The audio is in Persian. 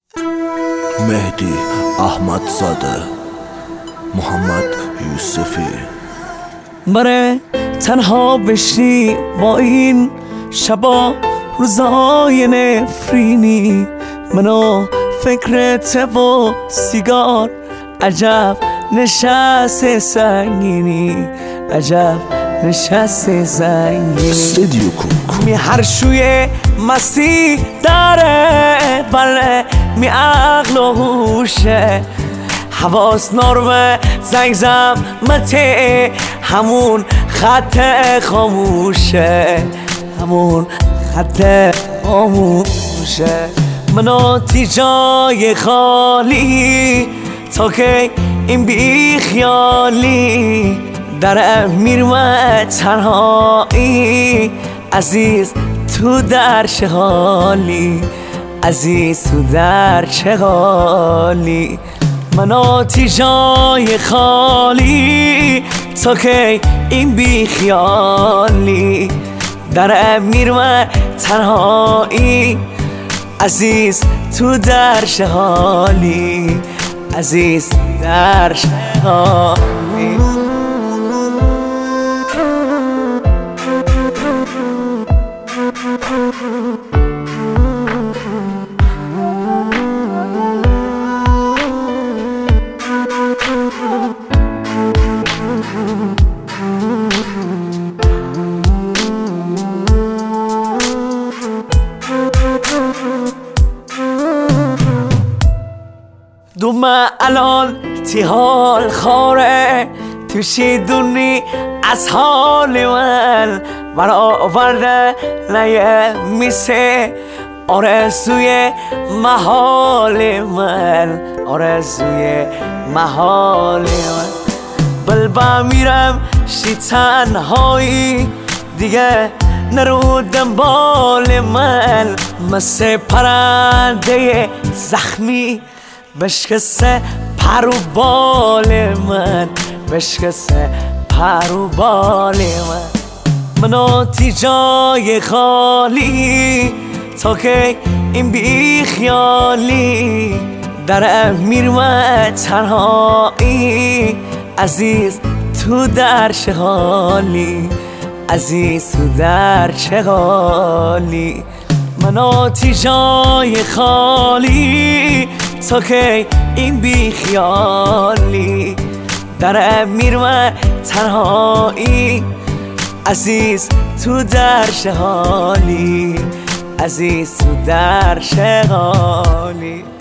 مهدی احمدزاده، محمد یوسفی. بره تنها بشی با این شبا روزای نفرینی، منو فکرت و سیگار، عجب نشست سنگینی، عجب نشست سنگینی. استدیو کوک می هر شوی مستی داره، بله می عقل و هوشه، حواس نرمه زنگ زمته، همون خط خاموشه، همون خط خاموشه. منو تی جای خالی تا که این بی خیالی، در میرمه تنهایی، عزیز تو در چه حالی، عزیز تو در چه حالی. منو تی جای خالی تا که این بی خیالی، در میرمه تنهایی، عزیز تو در چه حالی، عزیز در چه حالی. دومه الان تی حال خاره، توشی دونی از حال من آورده نیه میسه، آرزوی محال من، آرزوی محال من. بلبا میرم شی تنهایی، دیگه نرو دنبال من، مثل پرنده زخمی بشکسته پرو بال من، بشکسته پرو بال من. منو تی جای خالی تا که این بی خیالی، در میرمه تنهایی، عزیز تو در چه حالی، عزیز تو در چه حالی. منو تی جای خالی تا که این بی خیالی، در میرمه تنهایی، عزیز تو در چه حالی، عزیز تو در چه حالی.